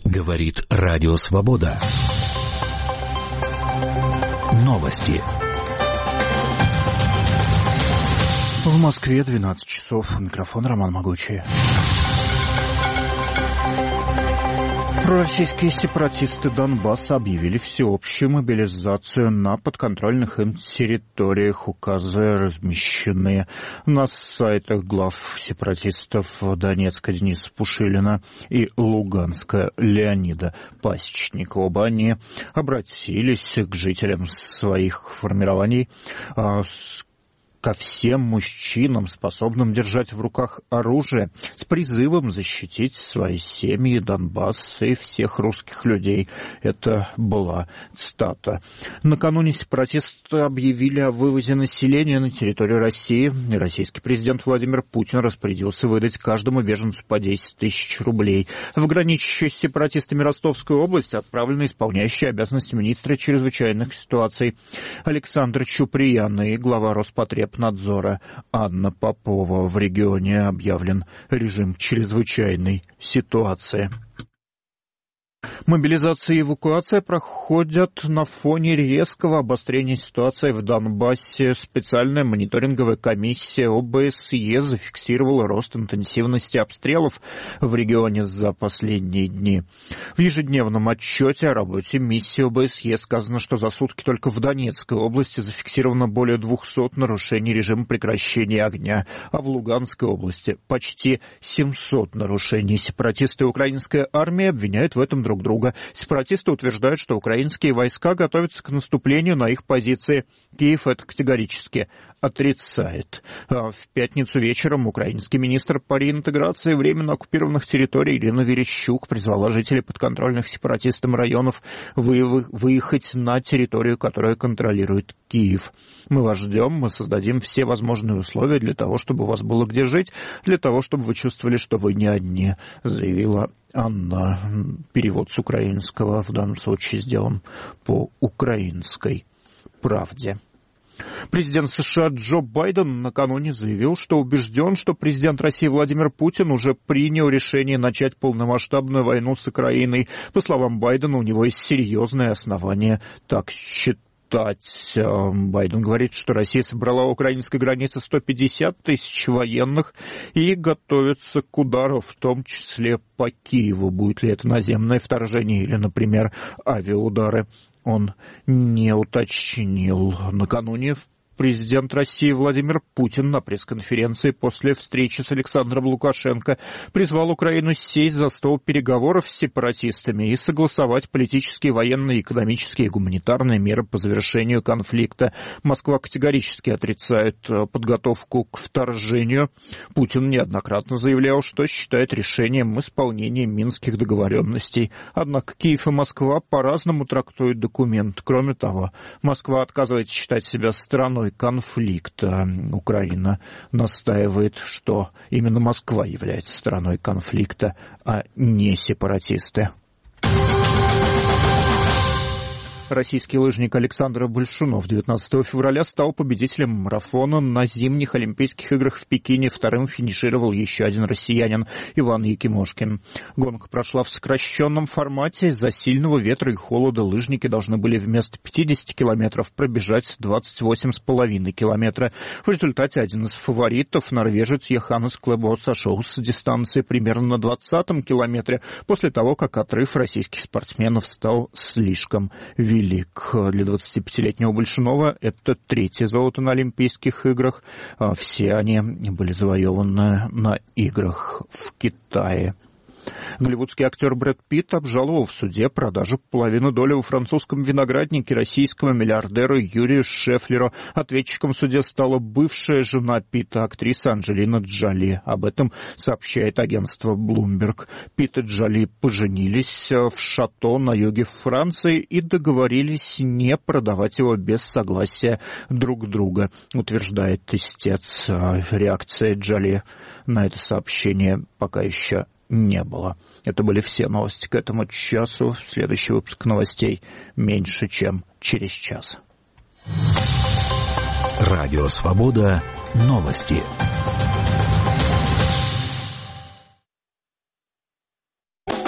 Говорит Радио Свобода. Новости. В Москве 12 часов. Микрофон Роман Могучий. Пророссийские сепаратисты Донбасса объявили всеобщую мобилизацию на подконтрольных им территориях. Указы размещены на сайтах глав сепаратистов Донецка Дениса Пушилина и Луганска Леонида Пасечника. Оба они обратились к жителям своих формирований ко всем мужчинам, способным держать в руках оружие, с призывом защитить свои семьи, Донбасс и всех русских людей. Это была цитата. Накануне сепаратисты объявили о вывозе населения на территорию России. Российский президент Владимир Путин распорядился выдать каждому беженцу по 10 тысяч рублей. В граничащую с сепаратистами Ростовскую область отправлены исполняющие обязанности министра чрезвычайных ситуаций Александр Чуприян и глава Роспотребнадзора Анна Попова. В регионе объявлен режим чрезвычайной ситуации. Мобилизация и эвакуация проходят на фоне резкого обострения ситуации в Донбассе. Специальная мониторинговая комиссия ОБСЕ зафиксировала рост интенсивности обстрелов в регионе за последние дни. В ежедневном отчете о работе миссии ОБСЕ сказано, что за сутки только в Донецкой области зафиксировано более 200 нарушений режима прекращения огня, а в Луганской области почти 700 нарушений. Сепаратисты и украинская армия обвиняют в этом друг друга. Сепаратисты утверждают, что украинские войска готовятся к наступлению на их позиции. Киев это категорически отрицает. В пятницу вечером украинский министр по реинтеграции временно оккупированных территорий Ирина Верещук призвала жителей подконтрольных сепаратистам районов выехать на территорию, которую контролирует Киев. Мы вас ждем, мы создадим все возможные условия для того, чтобы у вас было где жить, для того, чтобы вы чувствовали, что вы не одни, заявила Анна. Перевод с украинского в данном случае сделан по украинской правде. Президент США Джо Байден накануне заявил, что убежден, что президент России Владимир Путин уже принял решение начать полномасштабную войну с Украиной. По словам Байдена, у него есть серьезное основание так считать. Байден говорит, что Россия собрала у украинской границы 150 тысяч военных и готовится к удару, в том числе по Киеву. Будет ли это наземное вторжение или, например, авиаудары, он не уточнил. Накануне президент России Владимир Путин на пресс-конференции после встречи с Александром Лукашенко призвал Украину сесть за стол переговоров с сепаратистами и согласовать политические, военные, экономические и гуманитарные меры по завершению конфликта. Москва категорически отрицает подготовку к вторжению. Путин неоднократно заявлял, что считает решением исполнение минских договоренностей. Однако Киев и Москва по-разному трактуют документ. Кроме того, Москва отказывается считать себя страной конфликта. Украина настаивает, что именно Москва является страной конфликта, а не сепаратисты. Российский лыжник Александр Большунов 19 февраля стал победителем марафона на зимних Олимпийских играх в Пекине. Вторым финишировал еще один россиянин Иван Якимошкин. Гонка прошла в сокращенном формате. Из-за сильного ветра и холода лыжники должны были вместо 50 километров пробежать 28,5 километра. В результате один из фаворитов, норвежец Йоханнес Клебо, сошел с дистанции примерно на 20-м километре после того, как отрыв российских спортсменов стал слишком велик. Для 25-летнего Большунова это третье золото на Олимпийских играх. Все они были завоеваны на играх в Китае. Голливудский актер Брэд Питт обжаловал в суде продажу половины доли во французском винограднике российскому миллиардеру Юрию Шефлеру. Ответчиком в суде стала бывшая жена Питта, актриса Анджелина Джоли. Об этом сообщает агентство Bloomberg. Питт и Джоли поженились в шато на юге Франции и договорились не продавать его без согласия друг друга, утверждает истец. Реакция Джоли на это сообщение пока еще не было. Это были все новости к этому часу. Следующий выпуск новостей меньше, чем через час. Радио Свобода. Новости.